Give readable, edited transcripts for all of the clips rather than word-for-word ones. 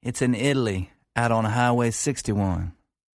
It's in Italy, out on Highway 61.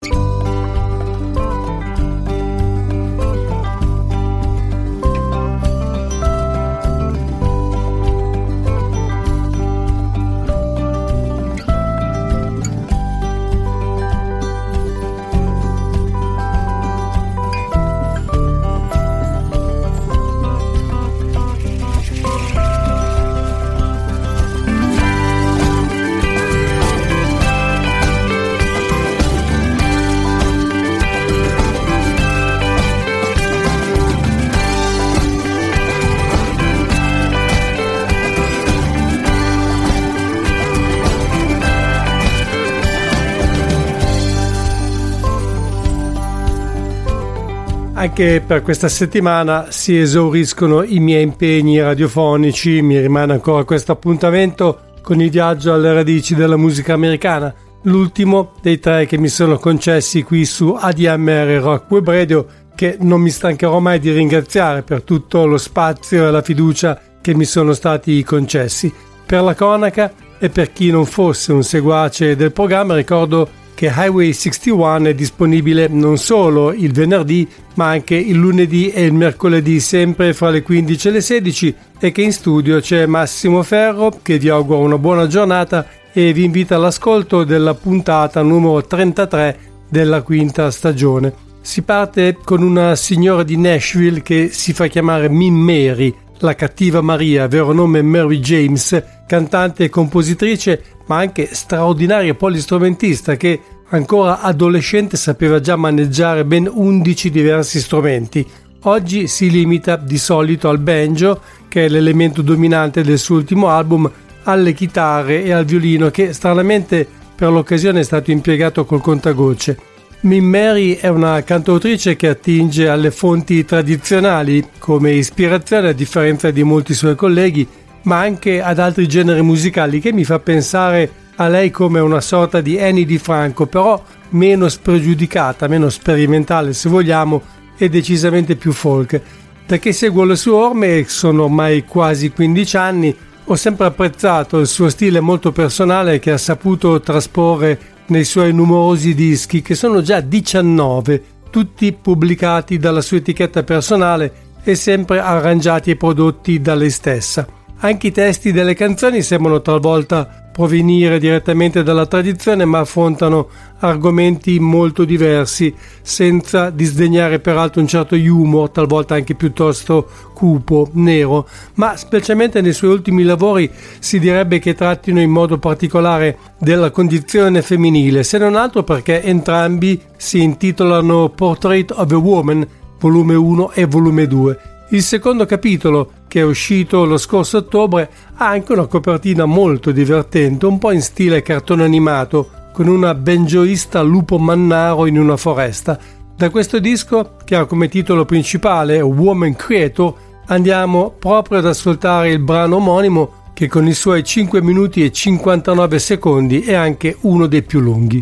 Anche per questa settimana si esauriscono i miei impegni radiofonici, mi rimane ancora questo appuntamento con il viaggio alle radici della musica americana, l'ultimo dei 3 che mi sono concessi qui su ADMR Rock Web Radio, che non mi stancherò mai di ringraziare per tutto lo spazio e la fiducia che mi sono stati concessi. Per la cronaca e per chi non fosse un seguace del programma, ricordo che Highway 61 è disponibile non solo il venerdì ma anche il lunedì e il mercoledì, sempre fra le 15 e le 16, e che in studio c'è Massimo Ferro, che vi auguro una buona giornata e vi invita all'ascolto della puntata numero 33 della 5ª stagione. Si parte con una signora di Nashville che si fa chiamare Min Mary, la cattiva Maria, vero nome Mary James, cantante e compositrice ma anche straordinaria polistrumentista che ancora adolescente sapeva già maneggiare ben 11 diversi strumenti. Oggi si limita di solito al banjo, che è l'elemento dominante del suo ultimo album, alle chitarre e al violino, che stranamente per l'occasione è stato impiegato col contagocce. Min Mary è una cantautrice che attinge alle fonti tradizionali come ispirazione, a differenza di molti suoi colleghi, ma anche ad altri generi musicali, che mi fa pensare a lei come una sorta di Annie Di Franco, però meno spregiudicata, meno sperimentale se vogliamo, e decisamente più folk. Da che seguo le sue orme, sono ormai quasi 15 anni, ho sempre apprezzato il suo stile molto personale che ha saputo trasporre nei suoi numerosi dischi, che sono già 19, tutti pubblicati dalla sua etichetta personale e sempre arrangiati e prodotti da lei stessa. Anche i testi delle canzoni sembrano talvolta provenire direttamente dalla tradizione, ma affrontano argomenti molto diversi, senza disdegnare peraltro un certo humor, talvolta anche piuttosto cupo, nero, ma specialmente nei suoi ultimi lavori si direbbe che trattino in modo particolare della condizione femminile, se non altro perché entrambi si intitolano Portrait of a Woman, volume 1 e volume 2. Il secondo capitolo, che è uscito lo scorso ottobre, ha anche una copertina molto divertente, un po' in stile cartone animato, con una banjoista lupo mannaro in una foresta. Da questo disco, che ha come titolo principale Woman Creator, andiamo proprio ad ascoltare il brano omonimo, che con i suoi 5 minuti e 59 secondi è anche uno dei più lunghi.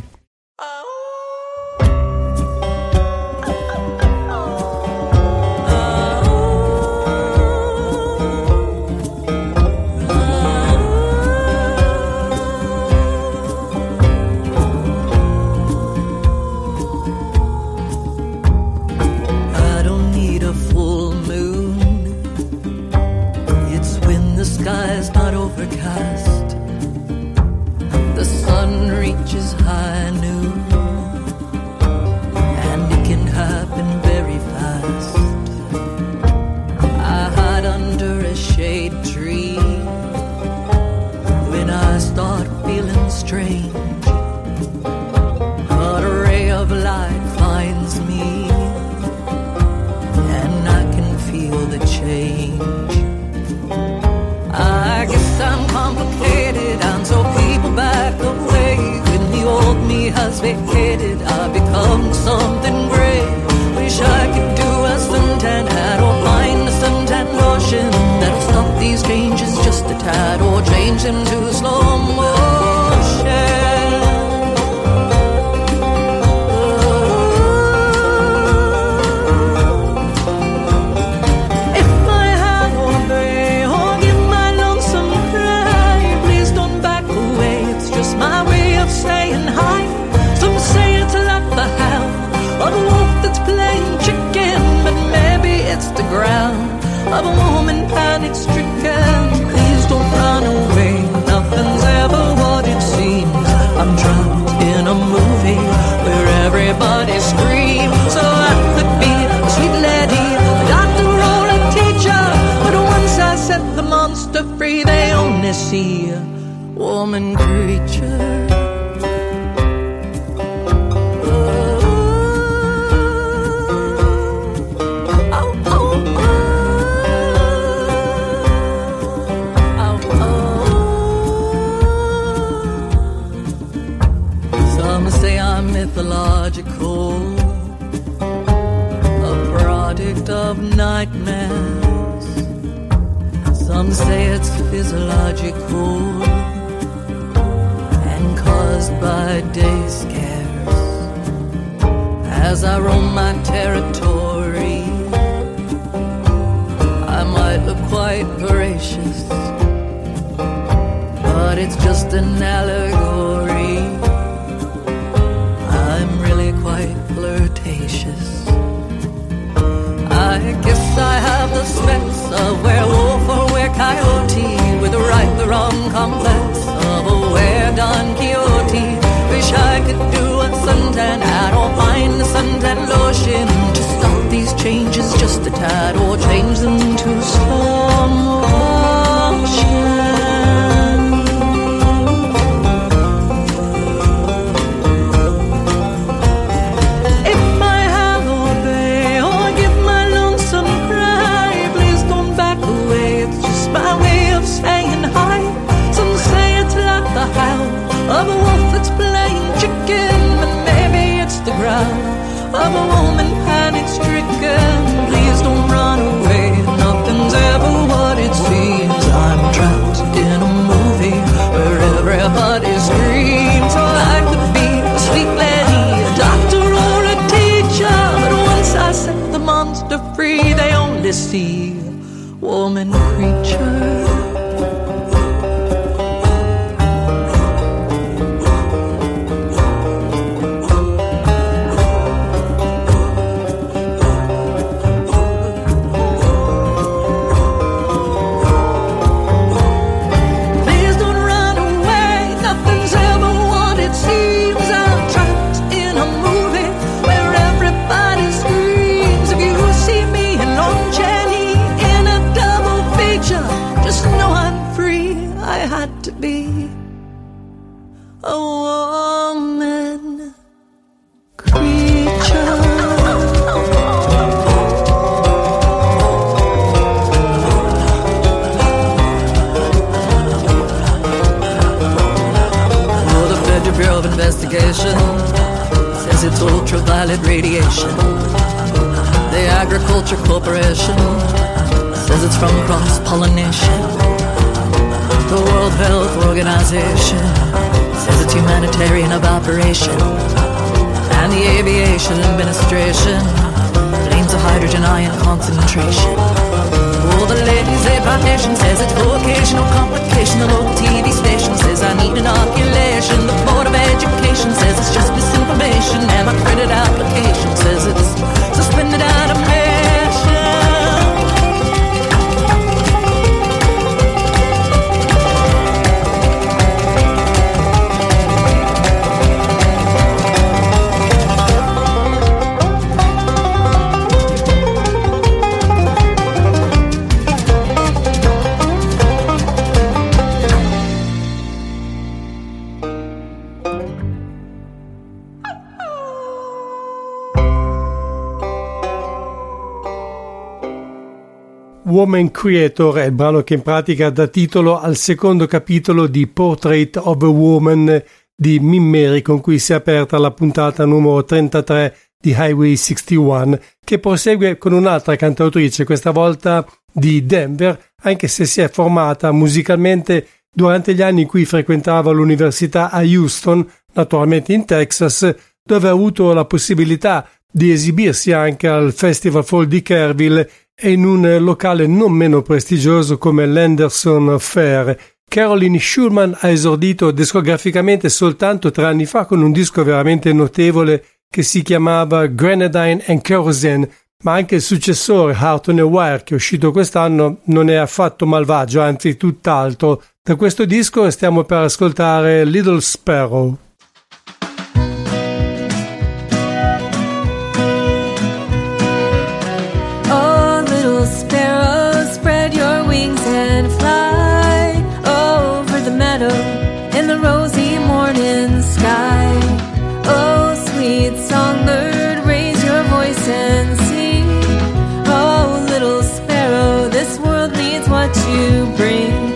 Vacated, I become something great. Wish I could do a suntan hat or find a suntan lotion that'll stop these changes just a tad or change them to slow motion. If I had one day or give my lonesome cry, please don't back away. It's just my way. see, woman creature. Some say I'm mythological, a product of nightmares. Some say it's physiological and caused by day scares. As I roam my territory, I might look quite voracious, but it's just an allegory. I'm really quite flirtatious. I guess I have the specs of werewolf or were-coyote, with the right, the wrong complex of a were-Don Quixote. Wish I could do a suntan hat or find a suntan lotion to stop these changes just a tad, or change them to slow motion. Of a wolf that's playing chicken, but maybe it's the growl of a woman panic-stricken. Please don't run away, nothing's ever what it seems. I'm trapped in a movie where everybody screams. So I could be a sweet lady, a doctor or a teacher, but once I set the monster free, they only see woman creature. To be a woman creature. Oh, the Federal Bureau of Investigation says it's ultraviolet radiation. The Agriculture Corporation says it's from cross-pollination. The World Health Organization says it's humanitarian evaporation. And the Aviation Administration blames a hydrogen ion concentration. Oh, the Ladies' Aid Foundation says it's vocational complication. The local TV station says I need inoculation. The Board of Education says it's just misinformation. And my credit application says it's suspended animation. Woman Creator è il brano che in pratica dà titolo al secondo capitolo di Portrait of a Woman di Min Mary, con cui si è aperta la puntata numero 33 di Highway 61, che prosegue con un'altra cantautrice, questa volta di Denver, anche se si è formata musicalmente durante gli anni in cui frequentava l'università a Houston, naturalmente in Texas, dove ha avuto la possibilità di esibirsi anche al Festival Fall di Kerrville e in un locale non meno prestigioso come l'Henderson Fair. Caroline Schulman ha esordito discograficamente soltanto 3 anni fa con un disco veramente notevole che si chiamava Grenadine and Kerosene, ma anche il successore Heart on a Wire, che è uscito quest'anno, non è affatto malvagio, anzi tutt'altro. Da questo disco stiamo per ascoltare Little Sparrow. Oh, little sparrow, spread your wings and fly. Oh, morning sky. Oh, sweet songbird, raise your voice and sing. Oh, little sparrow, this world needs what you bring.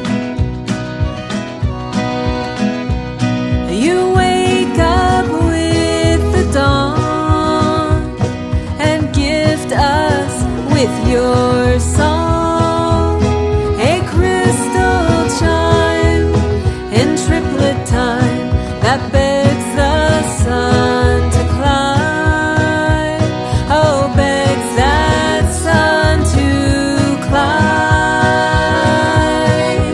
You wake up with the dawn and gift us with your song, a crystal chime in triplet time that begs the sun to climb. Oh, begs that sun to climb.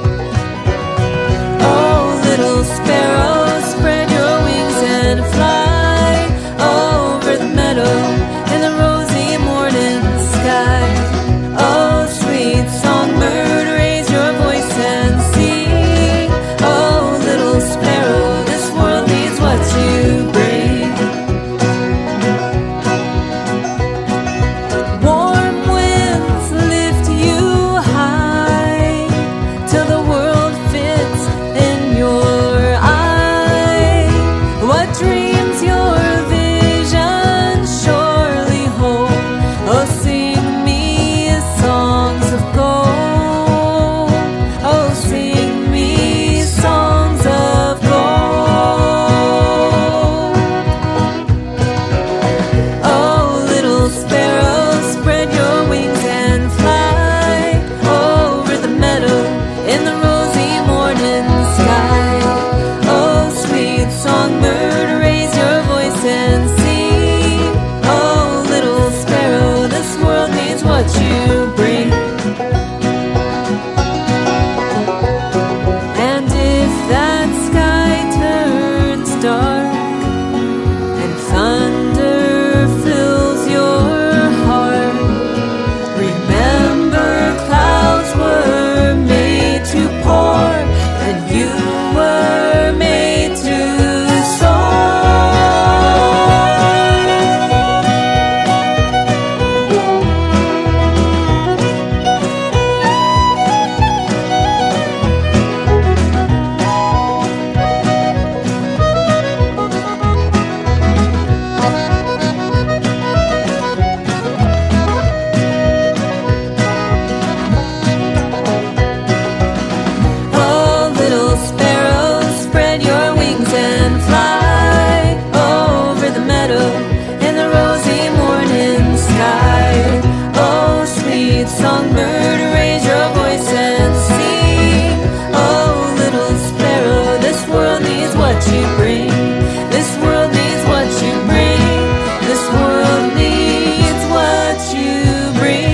Oh, little sparrow, spread your wings and fly over the meadow in the rosy morning sky. Oh, sweet songbird, raise your voice and sing. Oh, little sparrow, this world needs what you bring. Warm winds lift you high till the world fits in your eye. What dreams your vision surely hold. Oh, sing me songs of gold. Oh, sing me songs of gold. Oh, little sparrow, spread your wings and fly over the meadow in the rosy morning sky. Oh, sweet songbird, raise your voice and sing. Oh, little sparrow, this world needs what you bring. And if that sky turns dark and thunder fills your heart, remember clouds were made to pour and you were made to soar. Oh, little sparrow, spread your wings and fly over the meadow in the rosy morning sky. Oh, sweet songbird, raise your voice and sing. Oh, little sparrow, this world needs what you bring. This world needs what you bring. This world needs what you bring.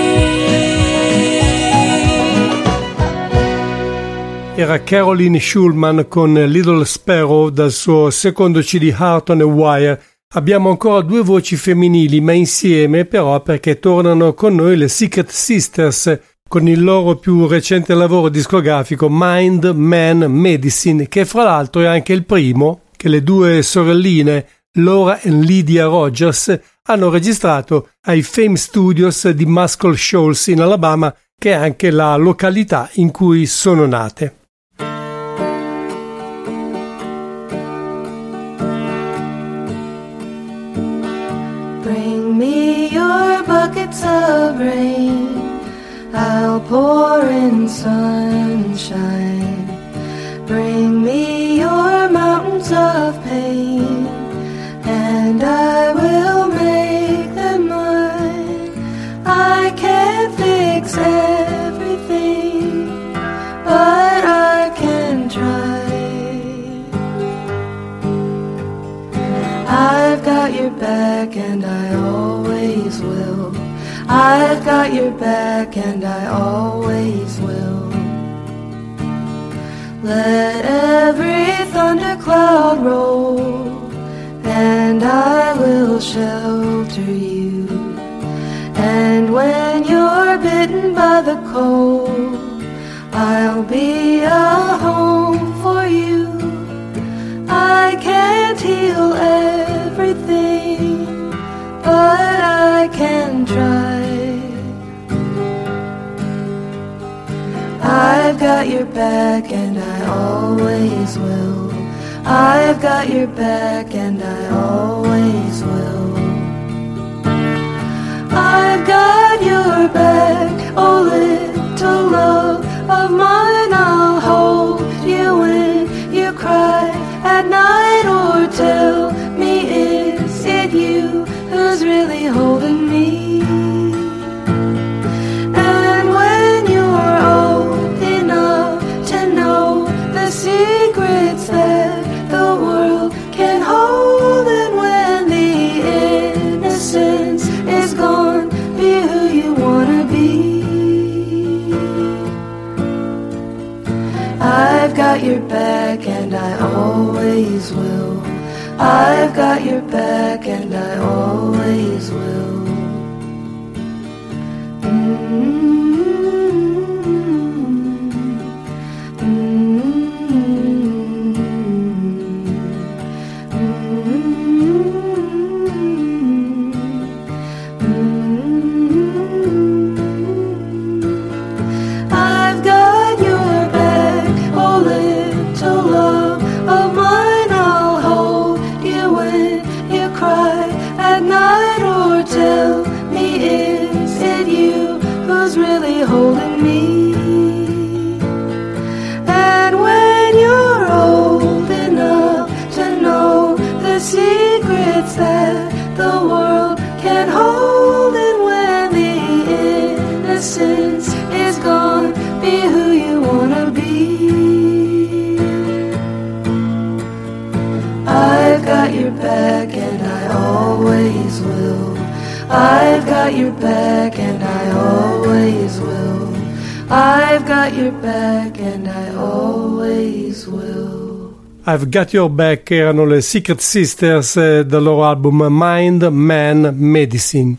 Era Caroline Schulman con Little Sparrow dal suo secondo CD Heart on a Wire. Abbiamo ancora due voci femminili, ma insieme però, perché tornano con noi le Secret Sisters con il loro più recente lavoro discografico Mind, Man, Medicine, che fra l'altro è anche il primo che le due sorelline Laura e Lydia Rogers hanno registrato ai Fame Studios di Muscle Shoals in Alabama, che è anche la località in cui sono nate. Bring me your buckets of rain, I'll pour in sunshine. Bring me your mountains of pain, and I will make them mine. I can't fix everything, but I can try. I've got your back and I always will. I've got your back and I always will. Let every thundercloud roll, and I will shelter you. And when you're bitten by the cold, I'll be a home for you. I can't heal everything, but I can try. I've got your back and I always will. I've got your back and I always will. I've got your back, oh little love of mine. I'll hold you when you cry at night, or tell me, is it you who's really holding me? And when you're old enough to know the secrets that the world can hold, and when the innocence is gone, be who you wanna be. I've got your back and I always will. I've got your back and I always will. Tell me, is it you who's really holding me? And when you're old enough to know the secrets that the world can hold, and when the innocence is gone, be who you wanna be. I've got your back and I always will. I've got your back and I always will. I've got your back and I always will. I've Got Your Back erano le Secret Sisters del loro album Mind, Man, Medicine.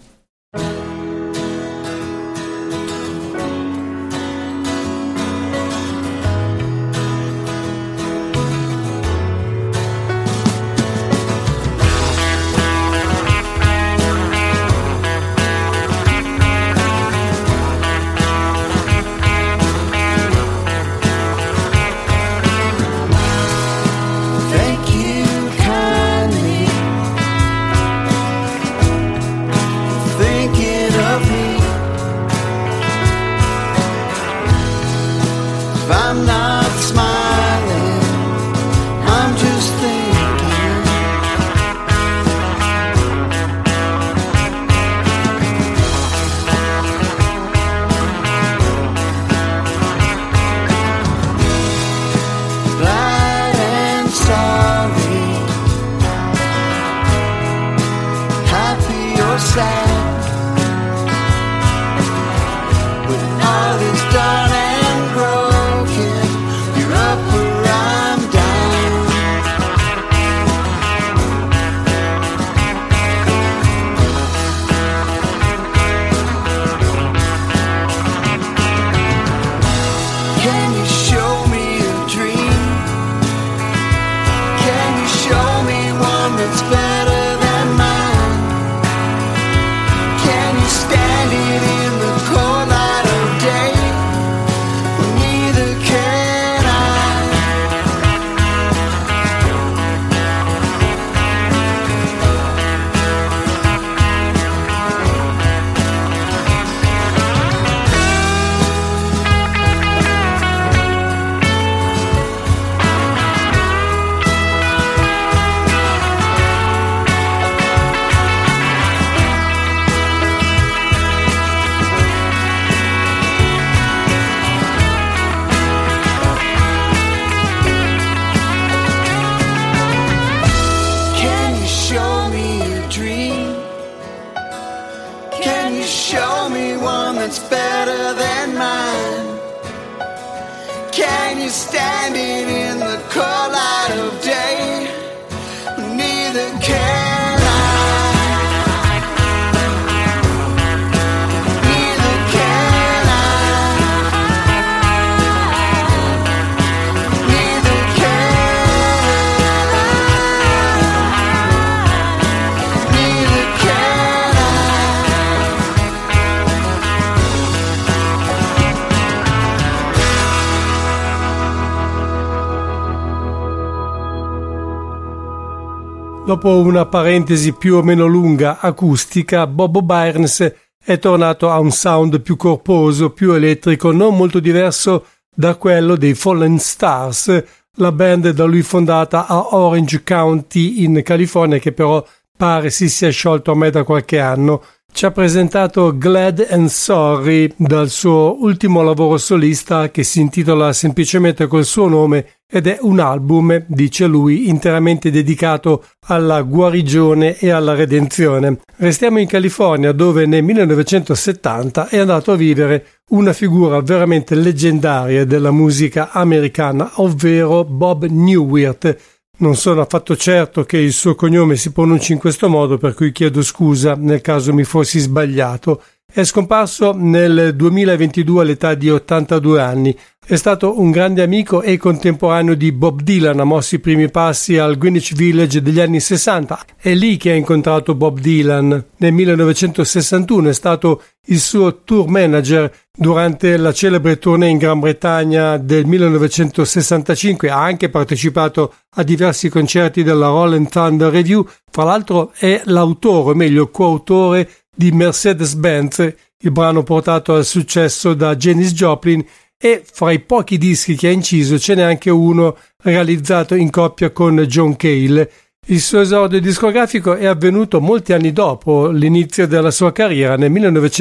Dopo una parentesi più o meno lunga acustica, Bobo Byrnes è tornato a un sound più corposo, più elettrico, non molto diverso da quello dei Fallen Stars, la band da lui fondata a Orange County in California, che però pare si sia sciolto ormai da qualche anno. Ci ha presentato Glad and Sorry dal suo ultimo lavoro solista, che si intitola semplicemente col suo nome ed è un album, dice lui, interamente dedicato alla guarigione e alla redenzione. Restiamo in California, dove nel 1970 è andato a vivere una figura veramente leggendaria della musica americana, ovvero Bob Newhart. Non sono affatto certo che il suo cognome si pronunci in questo modo, per cui chiedo scusa nel caso mi fossi sbagliato. È scomparso nel 2022 all'età di 82 anni. È stato un grande amico e contemporaneo di Bob Dylan, ha mosso i primi passi al Greenwich Village degli anni 60. È lì che ha incontrato Bob Dylan. Nel 1961 è stato il suo tour manager durante la celebre tournée in Gran Bretagna del 1965. Ha anche partecipato a diversi concerti della Rolling Thunder Revue. Fra l'altro è l'autore, o meglio coautore, di Mercedes-Benz, il brano portato al successo da Janis Joplin, e fra i pochi dischi che ha inciso ce n'è anche uno realizzato in coppia con John Cale. Il suo esordio discografico è avvenuto molti anni dopo l'inizio della sua carriera, nel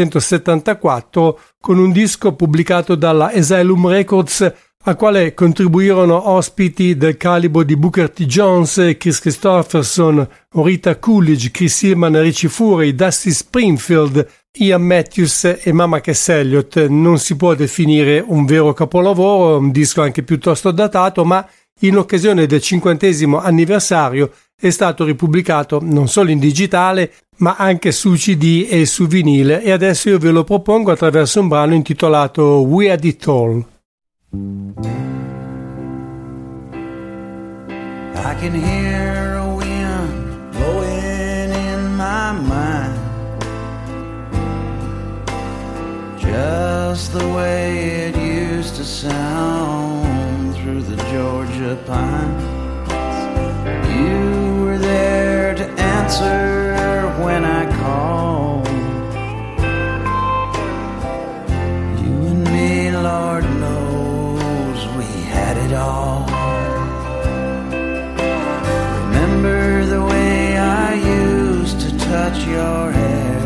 1974, con un disco pubblicato dalla Asylum Records, al quale contribuirono ospiti del calibro di Booker T. Jones, Chris Christopherson, Rita Coolidge, Chris Hillman, Richie Furay, Dusty Springfield, Ian Matthews e Mama Cass Elliot. Non si può definire un vero capolavoro, un disco anche piuttosto datato, ma in occasione del 50° anniversario è stato ripubblicato non solo in digitale, ma anche su CD e su vinile, e adesso io ve lo propongo attraverso un brano intitolato We Had It All. I can hear a wind blowing in my mind, just the way it used to sound through the Georgia pines. You were there to answer when I called. You and me, Lord knows, we had it all. Remember the way I used to touch your hair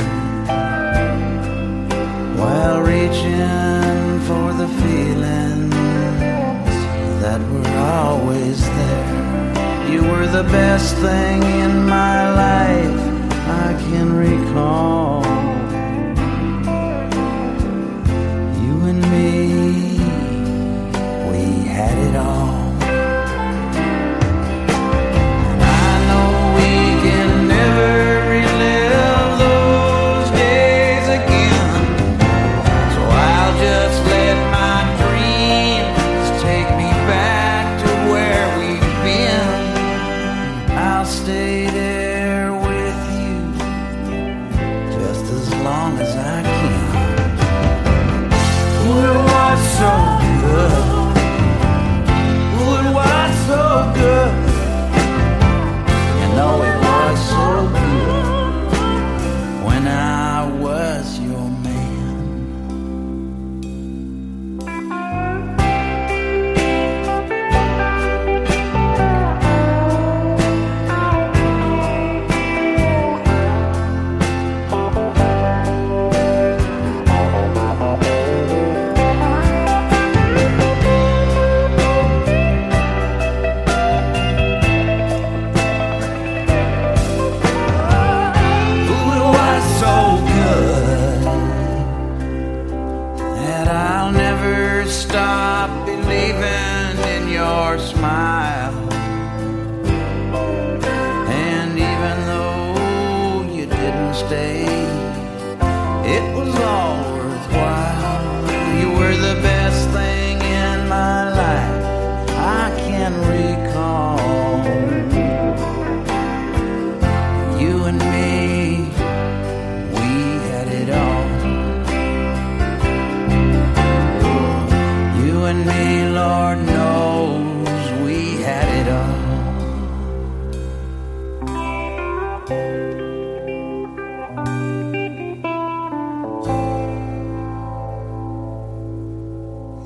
while reaching for the feelings that were always there. You were the best thing in my life I can recall. You and me, we had it all.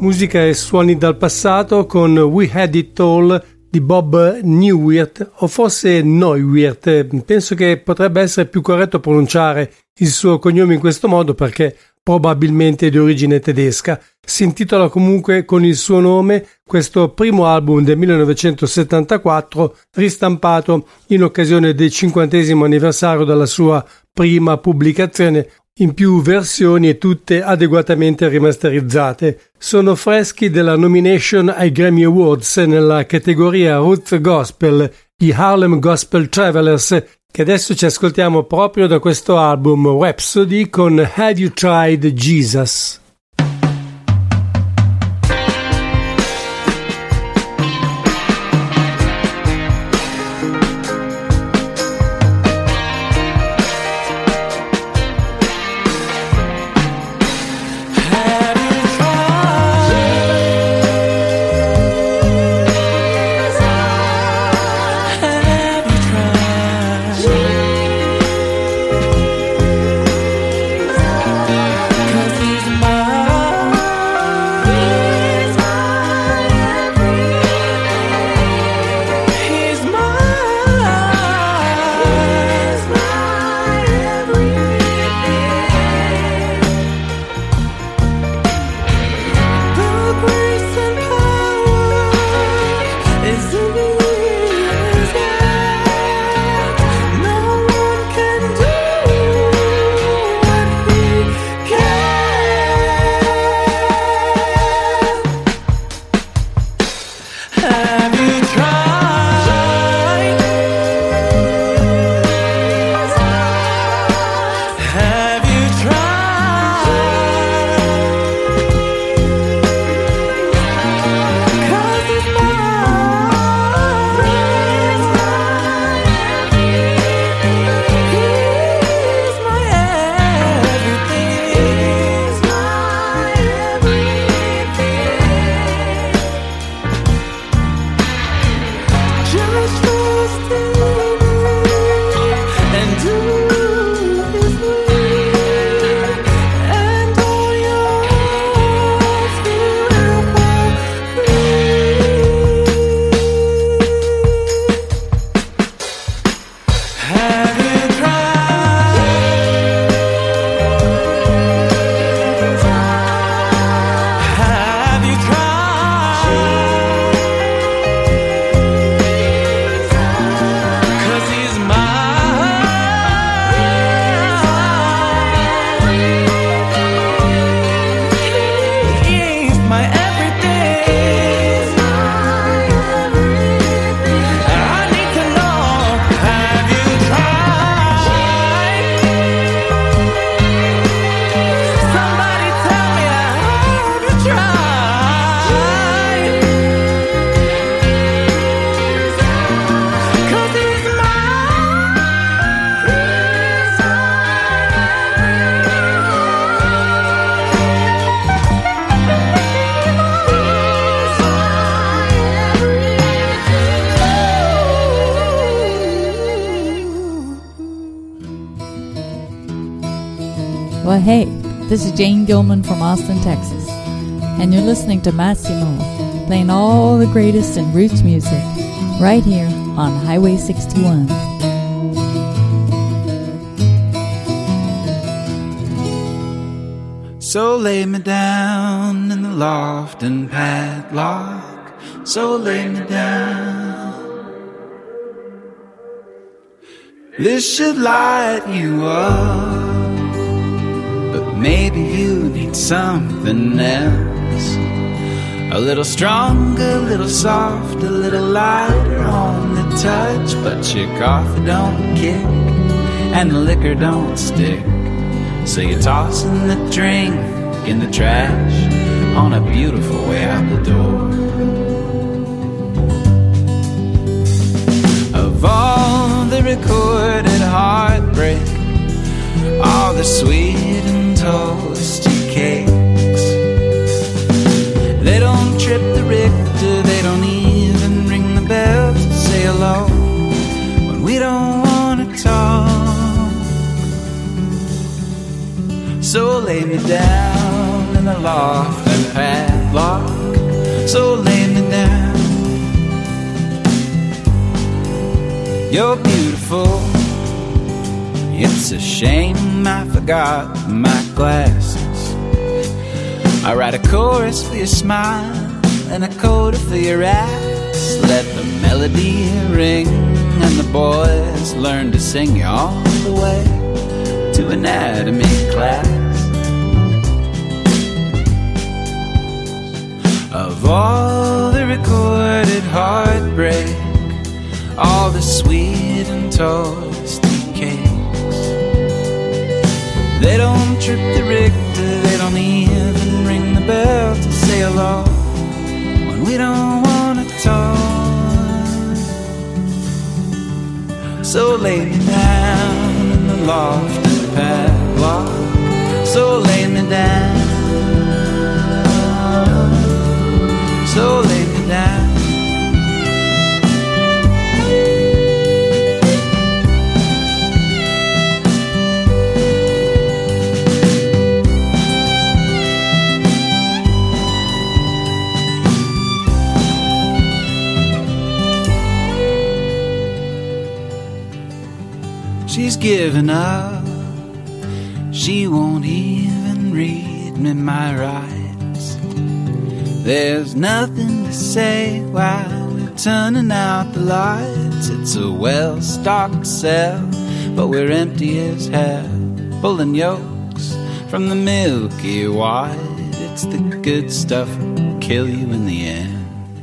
musica e suoni dal passato con We Had It All di Bob Newhart, o forse Neuwirth. Penso che potrebbe essere più corretto pronunciare il suo cognome in questo modo perché probabilmente è di origine tedesca. Si intitola comunque con il suo nome questo primo album del 1974, ristampato in occasione del 50° anniversario della sua prima pubblicazione, in più versioni e tutte adeguatamente rimasterizzate. Sono freschi della nomination ai Grammy Awards nella categoria Roots Gospel, gli Harlem Gospel Travelers, che adesso ci ascoltiamo proprio da questo album Rhapsody con Have You Tried Jesus? Well, hey, this is Jane Gilman from Austin, Texas, and you're listening to Massimo, playing all the greatest in roots music, right here on Highway 61. So lay me down in the loft and padlock, so lay me down. This should light you up, but maybe you need something else. A little stronger, a little softer, a little lighter on the touch. But your coffee don't kick and the liquor don't stick, so you're tossing the drink in the trash on a beautiful way out the door. Of all the recorded heartbreak, all the sweet and toasty cakes, they don't trip the Richter, they don't even ring the bells to say hello when we don't want to talk. So lay me down in the loft and padlock, You're beautiful. It's a shame I forgot my glasses. I write a chorus for your smile and a coda for your ass. Let the melody ring and the boys learn to sing you all the way to anatomy class. Of all the recorded heartbreak, all the sweet and toasty cakes, they don't trip the Richter, they don't even ring the bell to say hello when we don't wanna talk. So lay me down in the loft and padlock. So lay me down. So lay me down. She's given up. She won't even read me my rights. There's nothing to say while we're turning out the lights. It's a well-stocked cell, but we're empty as hell, pulling yolks from the milky white. It's the good stuff that'll kill you in the end.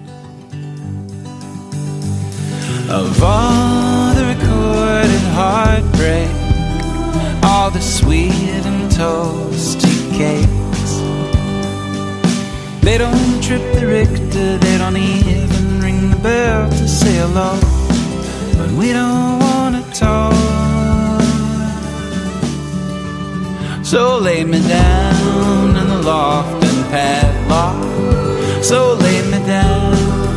Of all the recorded heartbreak, all the sweet and toasty cakes, they don't trip the Richter, they don't even ring the bell to say hello when we don't wanna talk. So lay me down in the loft and padlock. So lay me down.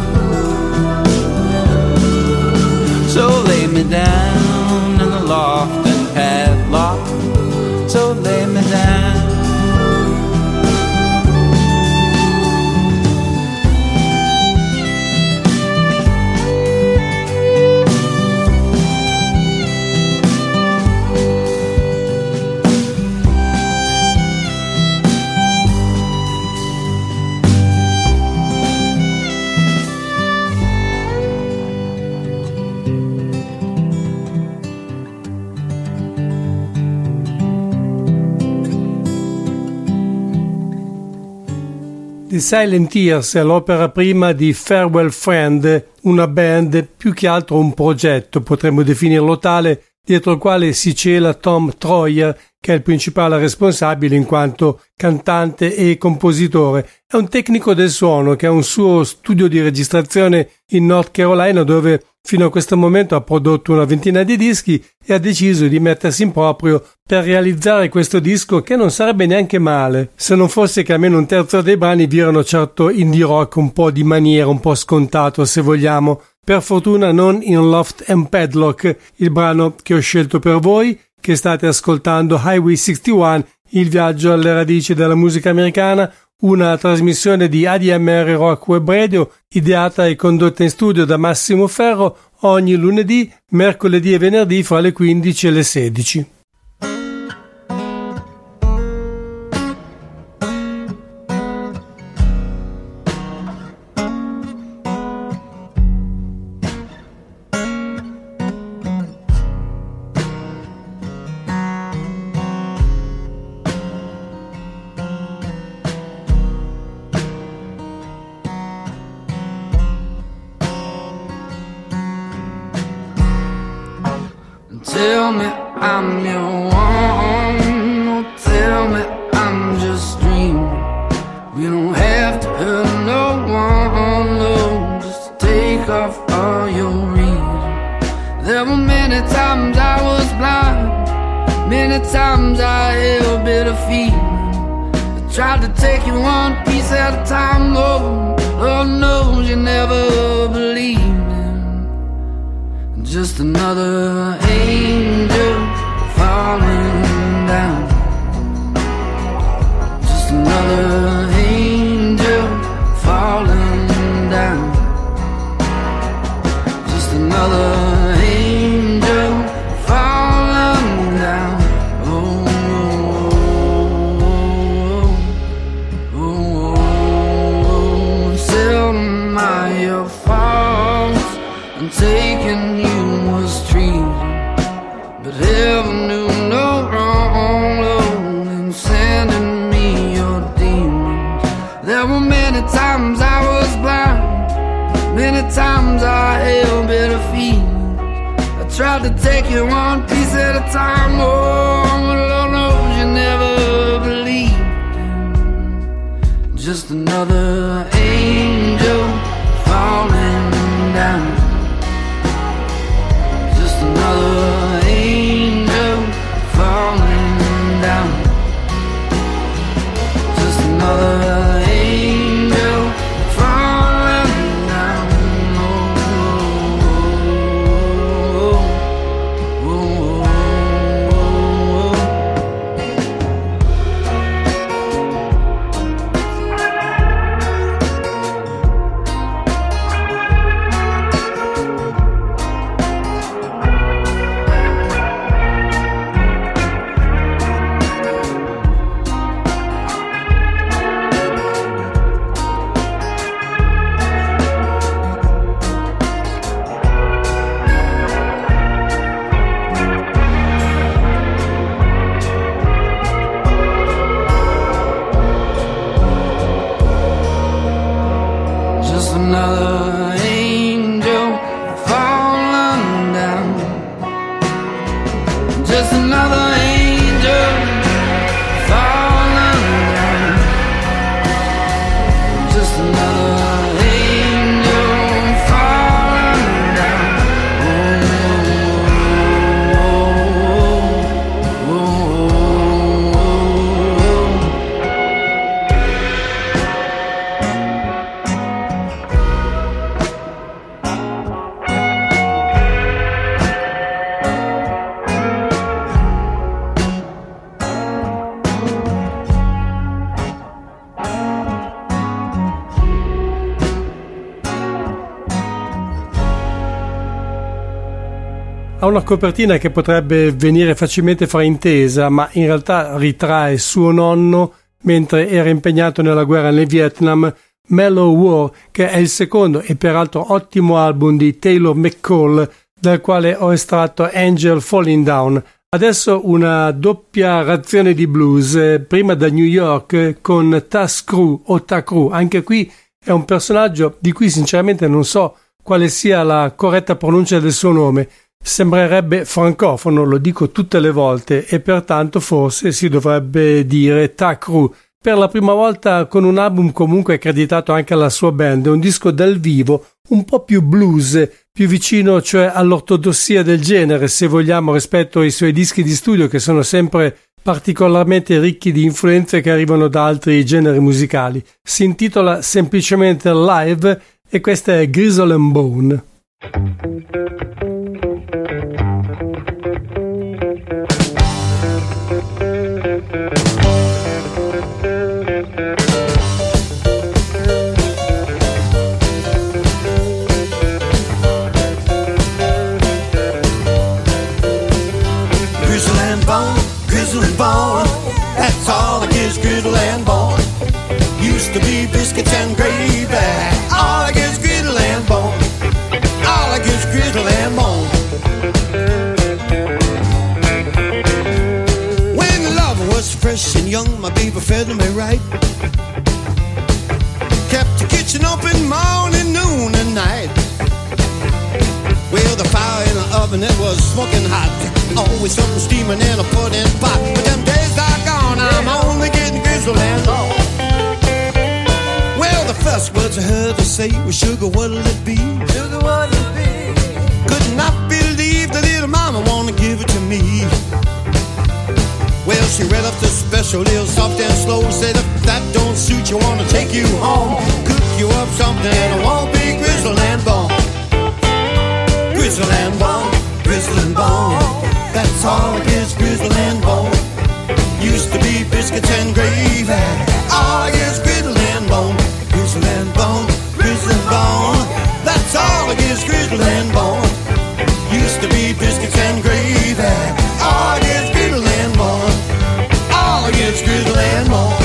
So lay me down in the loft and padlock. So lay me down. The Silent Tears è l'opera prima di Farewell Friend, una band, più che altro un progetto, potremmo definirlo tale, dietro il quale si cela Tom Troyer, che è il principale responsabile in quanto cantante e compositore. È un tecnico del suono che ha un suo studio di registrazione in North Carolina, dove fino a questo momento ha prodotto una ventina di dischi e ha deciso di mettersi in proprio per realizzare questo disco, che non sarebbe neanche male, se non fosse che almeno un terzo dei brani virano certo indie rock un po' di maniera, un po' scontato se vogliamo. Per fortuna non in Loft and Padlock, il brano che ho scelto per voi, che state ascoltando Highway 61, il viaggio alle radici della musica americana, una trasmissione di ADMR Rock Web Radio ideata e condotta in studio da Massimo Ferro ogni lunedì, mercoledì e venerdì fra le 15 e le 16. Tell me I'm your one, or tell me I'm just dreaming. We don't have to hurt no one, no, just take off all your reasons. There were many times I was blind, many times I held bitter feeling. I tried to take you one piece at a time, Lord, Lord knows you never believed in. Just another angel falling down. Just another angel falling down. Just another angel tried to take you one piece at a time. Oh, Lord knows you never believed. Just another angel falling down. Just another angel falling down. Just another angel falling down. Oh, oh, oh, just another angel falling down. Just another angel falling down. Just another angel falling down. Oh, oh, oh, oh, oh. Ha una copertina che potrebbe venire facilmente fraintesa, ma in realtà ritrae suo nonno mentre era impegnato nella guerra nel Vietnam, Mellow War, che è il secondo e peraltro ottimo album di Taylor McCall, dal quale ho estratto Angel Falling Down. Adesso una doppia razione di blues, prima da New York con Tas Cru o Ta Cru. Anche qui è un personaggio di cui sinceramente non so quale sia la corretta pronuncia del suo nome. Sembrerebbe francofono, lo dico tutte le volte, e pertanto forse si dovrebbe dire Ta Cru. Per la prima volta con un album comunque accreditato anche alla sua band, un disco dal vivo un po' più blues, più vicino cioè all'ortodossia del genere, se vogliamo, rispetto ai suoi dischi di studio, che sono sempre particolarmente ricchi di influenze che arrivano da altri generi musicali. Si intitola semplicemente Live e questa è Grizzle and Bone. That's all I gives griddle and bone. Used to be biscuits and gravy. All I gives griddle and bone. All I gives griddle and bone. When love was fresh and young, my baby fed me right. Kept the kitchen open morning, noon and night. Well, the fire in the oven, it was smoking hot. Always something steaming in a pudding pot. But them days are gone, I'm only getting grizzled and bone. Well, the first words I heard her say was, sugar, what'll it be? Sugar, what'll it be? Could not believe the little mama wanna give it to me. Well, she read up the special, little soft and slow. Said if that don't suit you, wanna take you home. Cook you up something, it won't be grizzled and bone. Grizzle and bone, grizzle and bone. That's all it is, grizzle and bone. Used to be biscuits and gravy. All it is, grizzle and bone. Grizzle and bone, grizzle and bone. That's all it is, grizzle and bone. Used to be biscuits and gravy. All it is, grizzle and bone. All it is, grizzle and bone.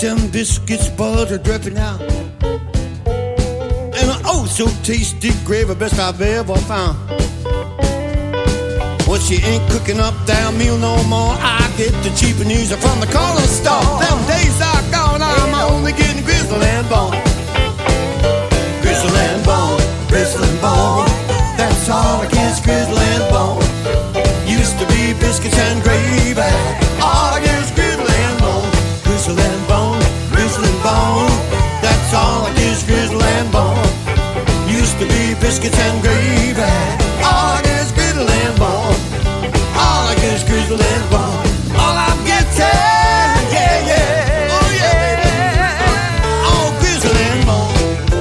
them biscuits, butter dripping out, and an oh so tasty gravy, best I've ever found. Well, she ain't cooking up that meal no more. I get the cheaper news from the corner store. Them days are gone, I'm only getting grizzle and bone. Grizzle and bone, grizzle and bone. That's all I get is grizzle and bone. Used to be biscuits and gravy. All I get is grizzle and bone. Grizzle and bone, grizzle and bone. That's all I get is grizzle and bone. Used to be biscuits and gravy. All I get is grizzle and bone. All I get is grizzle and bone. All I'm getting, yeah, yeah, oh yeah, all grizzle and bone.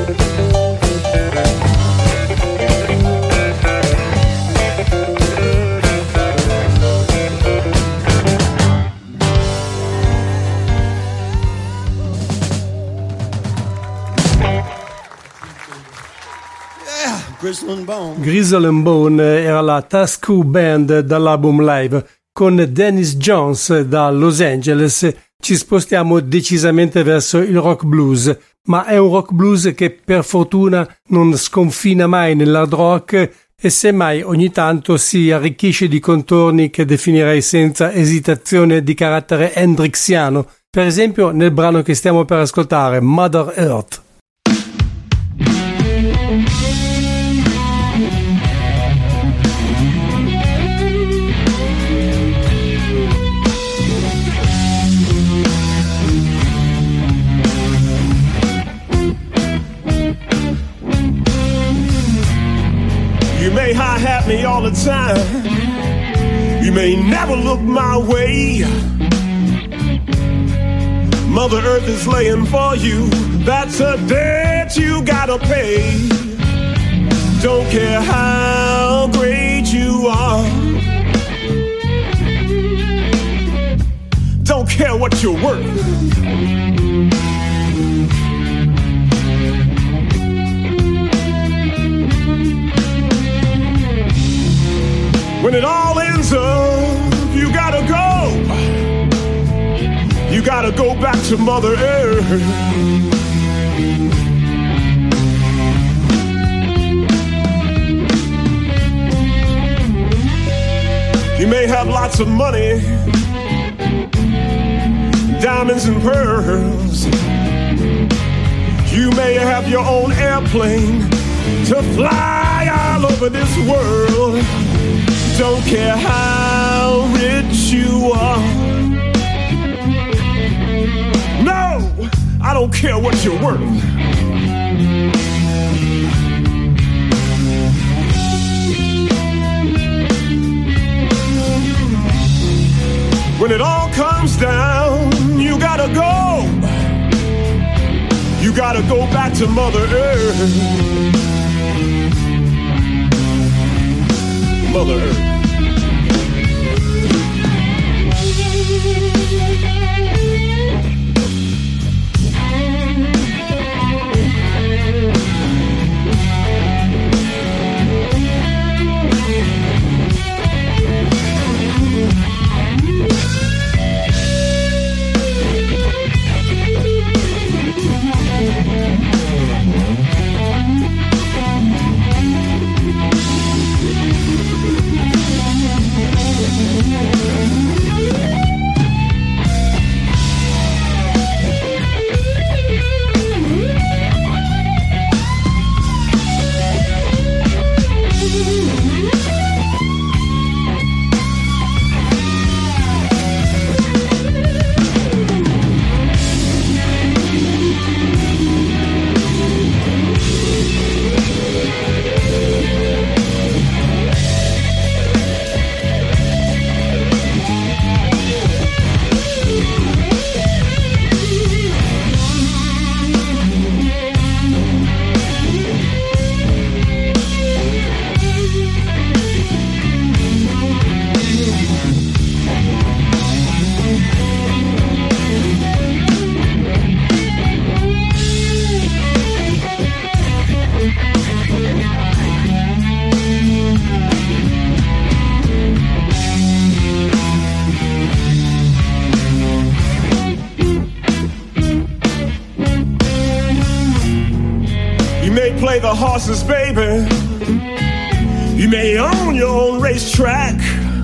Yeah, grizzle and bone. Grizzle and Bone era la Tasco Band dall'album live. Con Dennis Jones da Los Angeles ci spostiamo decisamente verso il rock blues, ma è un rock blues che per fortuna non sconfina mai nell'hard rock e semmai ogni tanto si arricchisce di contorni che definirei senza esitazione di carattere hendrixiano, per esempio nel brano che stiamo per ascoltare, Mother Earth. You may hi-hat me all the time. You may never look my way. Mother Earth is laying for you. That's a debt you gotta pay. Don't care how great you are. Don't care what you're worth. When it all ends up, you gotta go. You gotta go back to Mother Earth. You may have lots of money, diamonds and pearls. You may have your own airplane to fly all over this world. Don't care how rich you are. No, I don't care what you're worth. When it all comes down, you gotta go. You gotta go back to Mother Earth. Mother Earth. play the horses, baby. You may own your own racetrack.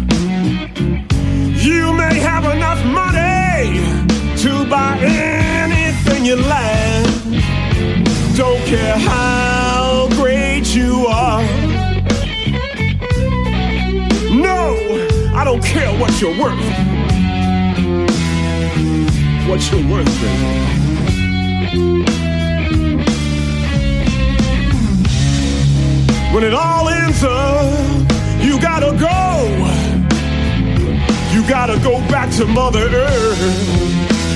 You may have enough money to buy anything you like. Don't care how great you are. No, I don't care what you're worth. What you're worth, baby. When it all ends up, you gotta go. You gotta go back to Mother Earth.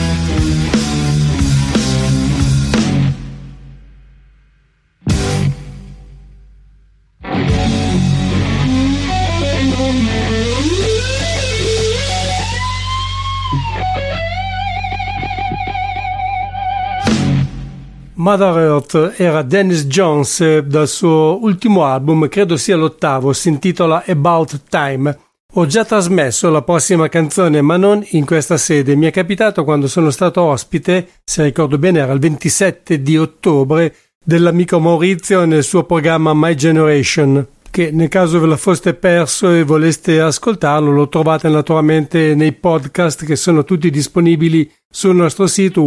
Mother Earth era Dennis Jones dal suo ultimo album, credo sia l'8º, si intitola About Time. Ho già trasmesso la prossima canzone, ma non in questa sede. Mi è capitato quando sono stato ospite, se ricordo bene era il 27 di ottobre, dell'amico Maurizio nel suo programma My Generation, che nel caso ve la foste perso e voleste ascoltarlo lo trovate naturalmente nei podcast che sono tutti disponibili sul nostro sito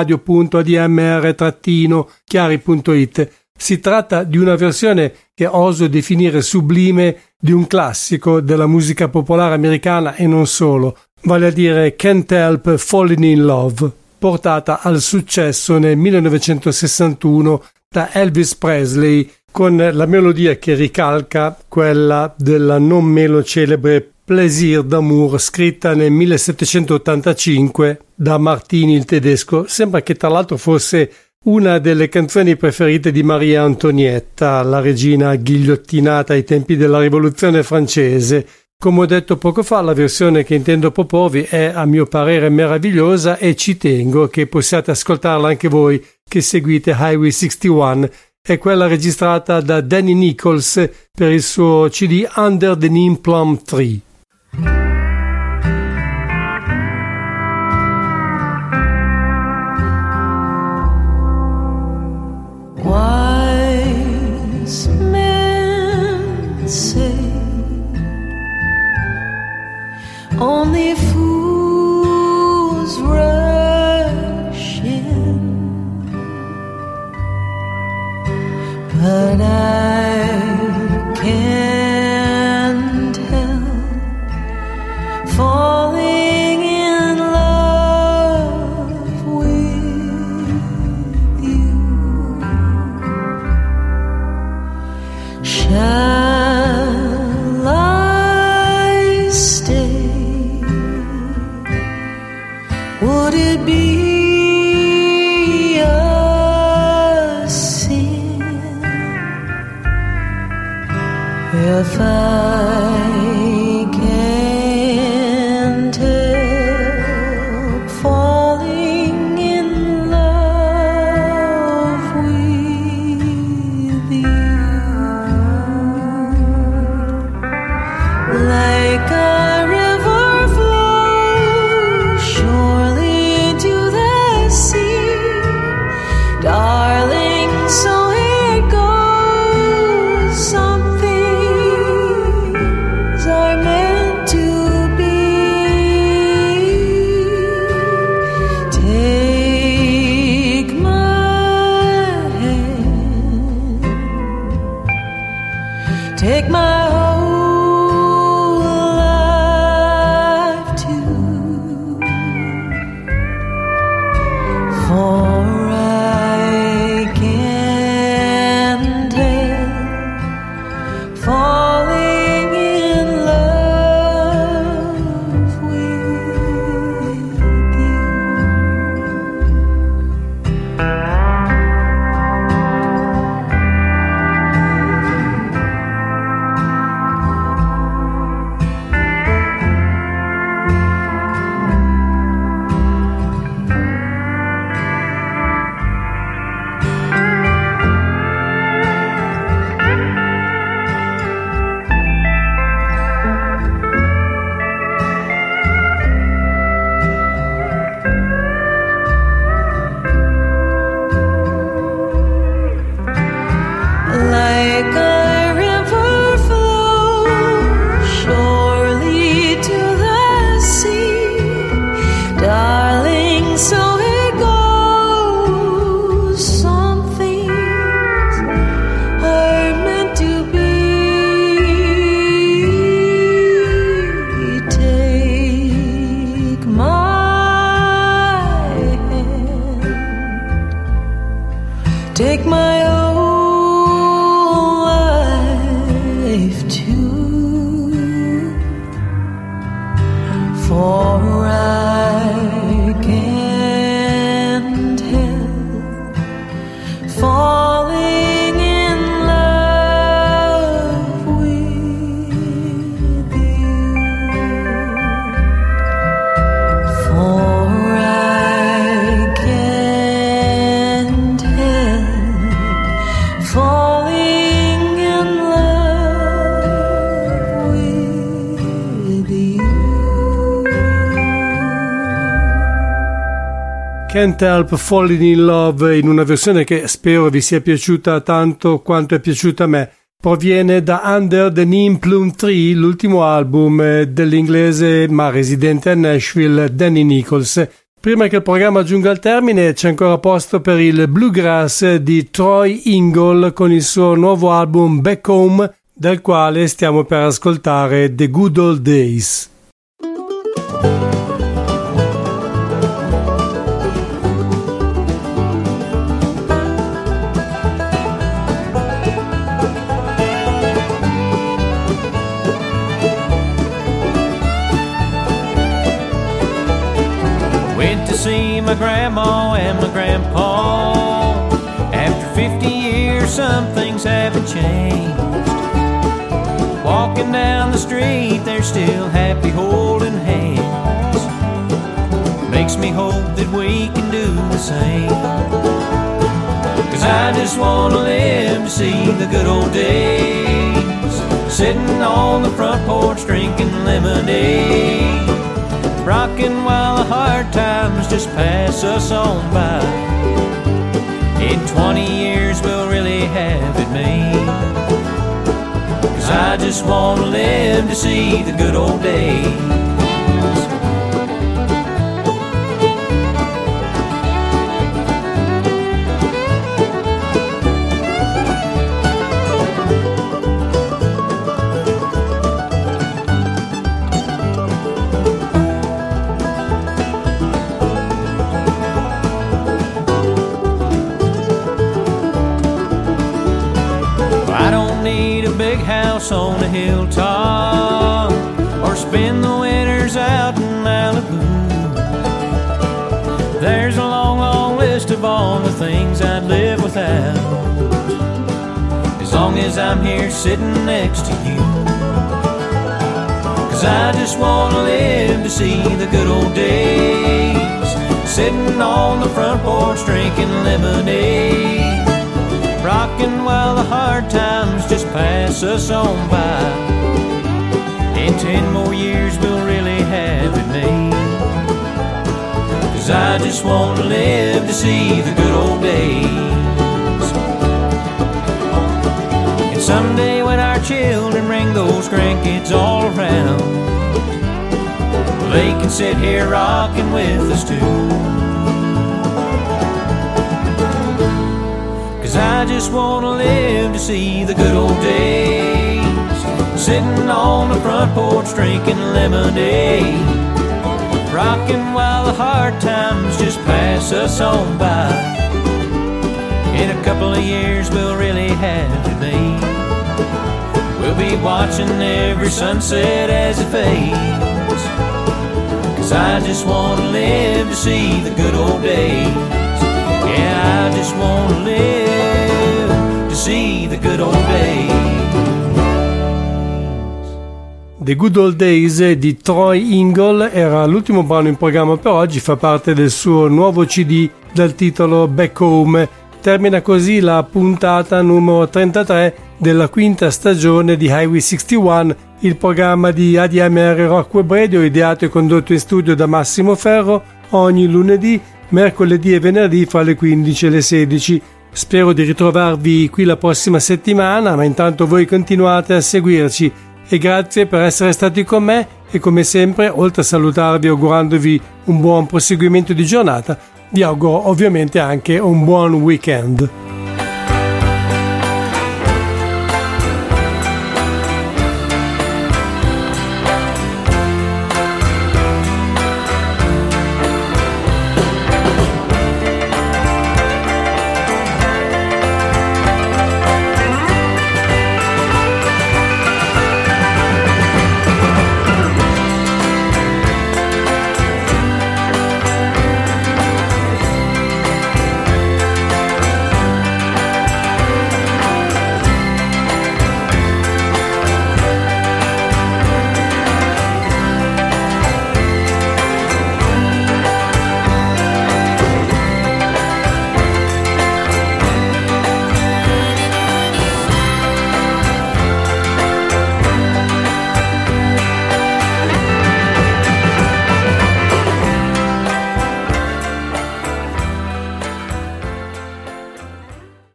webradio.admr-chiari.it. Si tratta di una versione che oso definire sublime di un classico della musica popolare americana e non solo, vale a dire Can't Help Falling in Love, portata al successo nel 1961 da Elvis Presley, con la melodia che ricalca quella della non meno celebre Plaisir d'amour, scritta nel 1785 da Martini il tedesco. Sembra che tra l'altro fosse una delle canzoni preferite di Maria Antonietta, la regina ghigliottinata ai tempi della Rivoluzione francese. Come ho detto poco fa, la versione che intendo proporvi è a mio parere meravigliosa e ci tengo che possiate ascoltarla anche voi che seguite Highway 61. È quella registrata da Danny Nichols per il suo CD Under the Neem Plum Tree. Wise men say only fools rush in, but I can't help falling in love with you. Shall I stay? Would it be a sin if I can't help falling in love with you? Like a river flows surely to the sea, darling, so it goes. Something take my whole life too, for I can't help falling in love with you, for I can't help falling in love with you. Can't Help Falling in Love, in una versione che spero vi sia piaciuta tanto quanto è piaciuta a me. Proviene da Under the Neem Plume Tree, l'ultimo album dell'inglese ma residente a Nashville Danny Nichols. Prima che il programma giunga al termine c'è ancora posto per il bluegrass di Troy Ingle con il suo nuovo album Back Home, dal quale stiamo per ascoltare The Good Old Days. Went to see my grandma and my grandpa. After 50 years, some things haven't changed. Walking down the street, they're still happy holding hands. Makes me hope that we can do the same. 'Cause I just wanna live to see the good old days. Sitting on the front porch drinking lemonade. Rocking while the hard times just pass us on by. In 20 years we'll really have it made. 'Cause I just want to live to see the good old days. On a hilltop, or spend the winters out in Malibu. There's a long, long list of all the things I'd live without, as long as I'm here sitting next to you. 'Cause I just want to live to see the good old days. Sitting on the front porch drinking lemonade. Rocking while the hard times just pass us on by. In 10 more years we'll really have it made. 'Cause I just want to live to see the good old days. And someday when our children bring those grandkids all around, they can sit here rocking with us too. I just want to live to see the good old days. Sitting on the front porch drinking lemonade. Rocking while the hard times just pass us on by. In a couple of years we'll really have it made. We'll be watching every sunset as it fades. 'Cause I just want to live to see the good old days. Yeah, I just want to live to see the good old days. The Good Old Days di Troy Ingle era l'ultimo brano in programma per oggi, fa parte del suo nuovo CD dal titolo Back Home. Termina così la puntata numero 33 della quinta stagione di Highway 61, il programma di ADMR Rock Web Radio, ideato e condotto in studio da Massimo Ferro ogni lunedì, mercoledì e venerdì fra le 15 e le 16. Spero di ritrovarvi qui la prossima settimana, ma intanto voi continuate a seguirci e grazie per essere stati con me e come sempre, oltre a salutarvi augurandovi un buon proseguimento di giornata, vi auguro ovviamente anche un buon weekend.